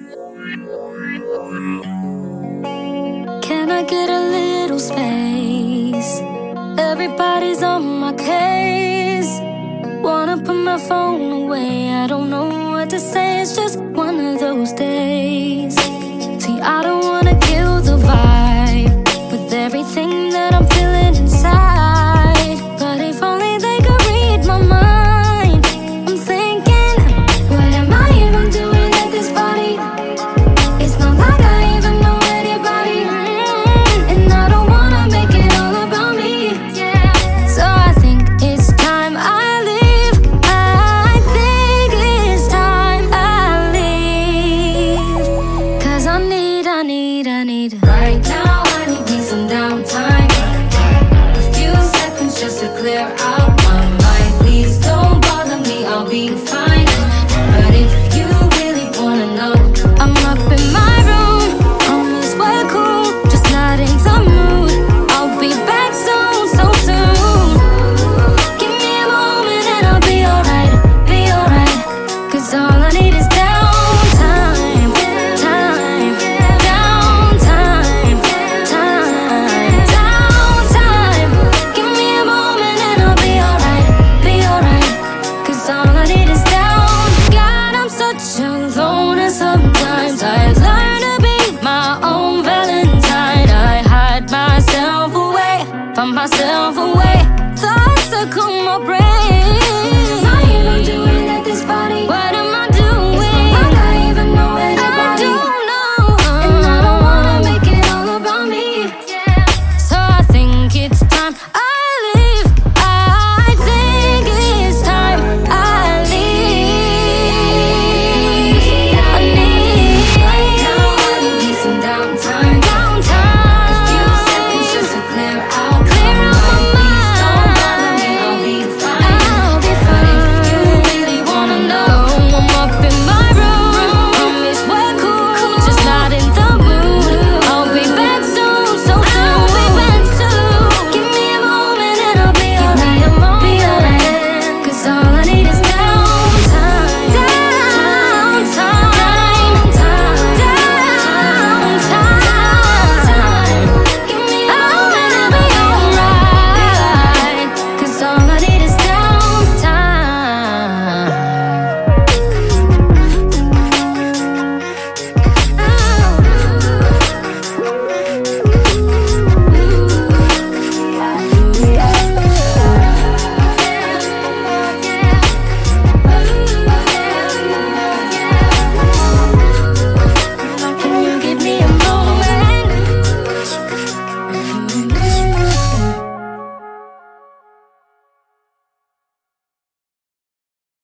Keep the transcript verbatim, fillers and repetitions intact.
Can I get a little space? Everybody's on my case. Wanna put my phone away, I don't know what to say, it's just one of those days. See, I don't wanna kill the vibe with everything that I'm feeling inside, but if only they could read my mind. I'm thinking, what am I even doing at this party? It's not like I even know anybody, and I don't wanna make it all about me. So I think it's time I leave. I think it's time I leave. Cause I need, I need, I need right now, I need me some downtime. A few seconds just to clear out my mind. Please don't bother me, I'll be fine. But if you really wanna know, I'm up in my room, promise we're cool, just not in the mood. I'll be back soon, so soon. Give me a moment and I'll be alright, be alright. Cause all I need